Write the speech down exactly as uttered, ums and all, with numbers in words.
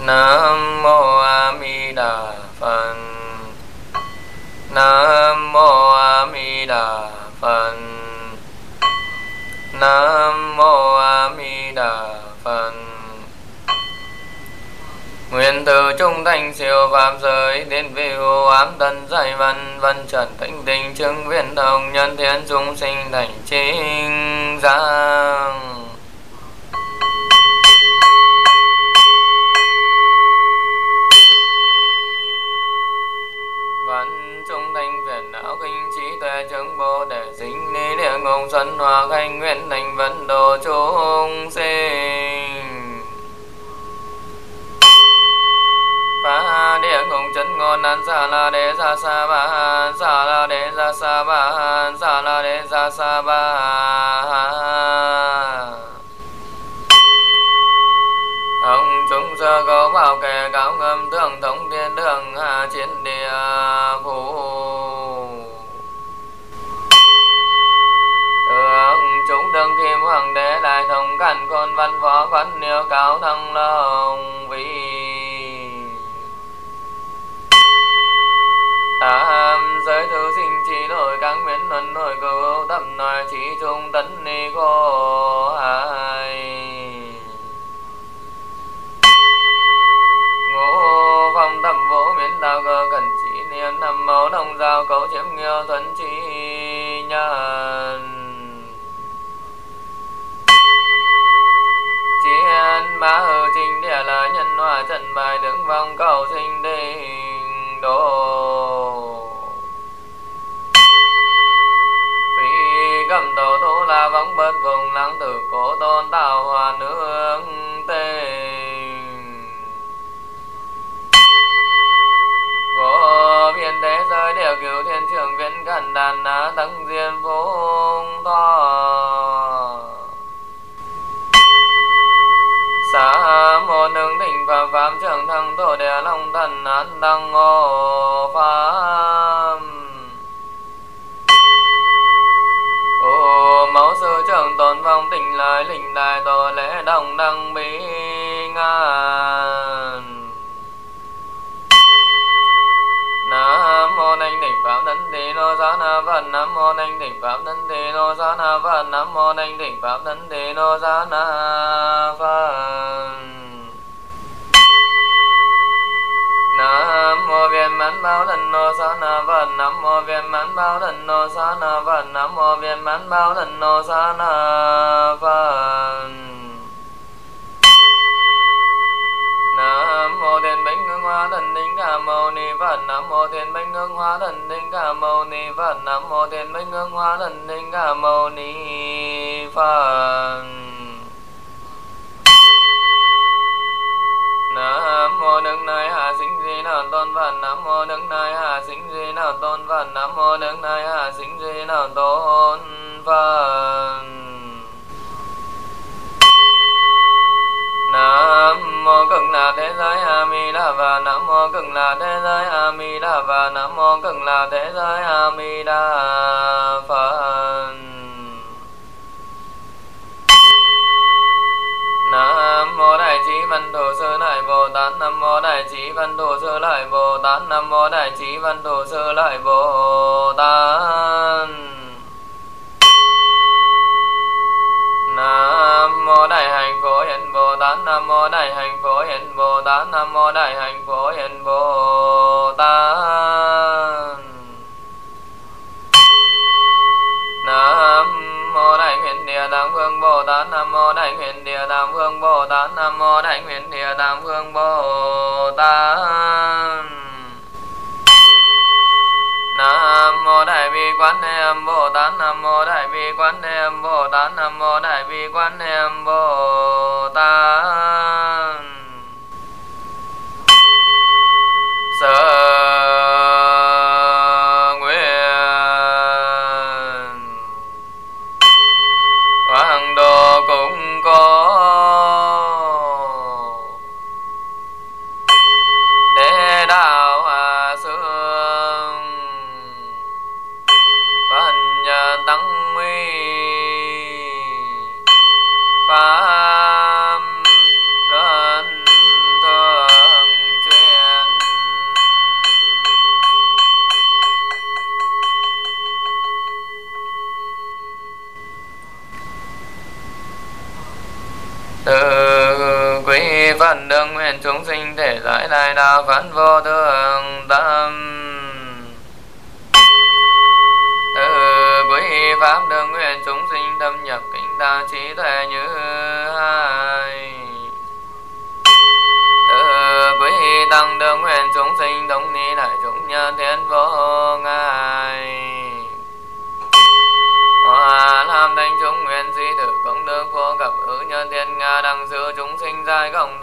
Nam mô A Di Đà Phật. Nam mô A Di Đà Phật. Nam mô A Di Đà Phật. Nguyện từ trung thành siêu pháp giới đến vi vô ám tận giải văn văn trần thánh tình chứng viên đồng nhân thiên chúng sinh thành chính giác. Văn trung thành phiền não kinh trí tuệ chứng bồ đề sinh ni địa ngục xuân hòa khanh nguyện thành vấn độ chúng sinh. Phá địa ngục chân ngôn an sa la đế sa sa ba sa la đế sa sa ba sa la đế sa sa ba. Ông chúng sơ cầu bảo kẻ cao ngâm thường thống thiên đường hạ chiến địa phủ. Thường chúng đương kim hoàng đế đại thống cản khôn văn võ quan niêu cao thăng long vị. Tam giới thứ sinh trí đổi các miễn luân đổi cứu tâm nói trí trung tấn ni khổ hại. Ngũ phong tâm vũ miễn đạo cơ cần trí niệm năm mẫu đồng giao cấu chiếm nghiêu thuần trí nhân. Chiến bá hư trình địa là nhân hòa trần bài đứng vong cầu sinh đình độ. Phi cầm tổ thủ là vắng bớt vùng lăng tử cố tôn tạo hòa nương tình. Vô biên thế giới địa cứu thiên trường viễn gần đàn ná tăng diên phung thọ. Sa môn ứng thỉnh phạm pháp trưởng thăng tổ địa long thần an đăng ngộ pháp. Ô mẫu sư trưởng tôn vong tỉnh lại linh đại tổ lễ đồng đăng bí ngàn. Nam mô Anh Đỉnh Pháp Thân Tỳ Lô Giá Na Phật. Nam mô Anh Đỉnh Pháp Thân Tỳ Lô Giá Na Phật. Nam mô Anh Đỉnh Pháp Thân Tỳ Lô Giá Na Phật. Nam mô Viên Mãn Bảo Lần Nô Sa Na Phật. Nam mô Viên Mãn Bảo Lần Nô Sa Na Phật. Nam mô Viên Mãn Bảo Lần Nô Sa Na Phật. Nam mô Thiên Bích Ngưng Hoa Thần Đinh Ca Mâu Ni Phật. Nam mô Thiên Bích Ngưng Hoa Thần Đinh Ca Mâu Ni Phật. Nam mô Thiên Bích Ngưng Hoa Thần Đinh Ca Mâu Ni Phật. Nam mô Đức Nay Hạ Sinh Di Nào Tôn Phật. Nam mô Đức Nay Hạ Sinh Di Nào Tôn Phật. Nam mô Đức Nay Hạ Sinh Di Nào Tôn Phật. Nam mô Cực Lạc Thế Giới A Di Đà Phật. Nam mô Cực Lạc Thế Giới A Di Đà Phật. Nam mô Cực Lạc Thế Giới A Di Đà Phật. Nam mô Đại Trí Văn Thù Sư Lợi Bồ Tát. Nam mô Đại Trí Văn Thù Sư Lợi Bồ Tát. Nam mô Đại Trí Văn Thù Sư Lợi Bồ Tát. Nam mô Đại Hạnh Phổ Hiền Bồ Tát. Nam mô Đại Hạnh Phổ Hiền Bồ Tát. Nam mô Đại Hạnh Phổ Hiền Bồ Tát. Nam mô Đại Nguyện Địa Tạng Vương Bồ Tát. Nam mô Đại Nguyện Địa Tạng Vương Bồ Tát. Nam mô Đại Nguyện Địa Tạng Vương Bồ Tát. Nam mô Đại Bi Quán Thế Âm Bồ Tát. Nam mô Đại Bi Quán Thế Âm Bồ Tát. Nam mô Đại Bi Quán Thế Âm Bồ Tát. Sở nguyện Hoàng Đồ cũng có để đạo hòa sướng Văn nhà tăng nguy phá từ quý phật đường nguyện chúng sinh thể giải đại đạo phật vô thượng tâm. Từ quý pháp đường nguyện chúng sinh thâm nhập kinh ta trí tuệ như hai. Từ quý tăng đường nguyện chúng sinh thống ni đại chúng nhân thiên vô ngại. Hòa làm thanh chúng nguyện duy thử công đức vô cập ư nhân thiên nga đăng sư chúng sinh giai cộng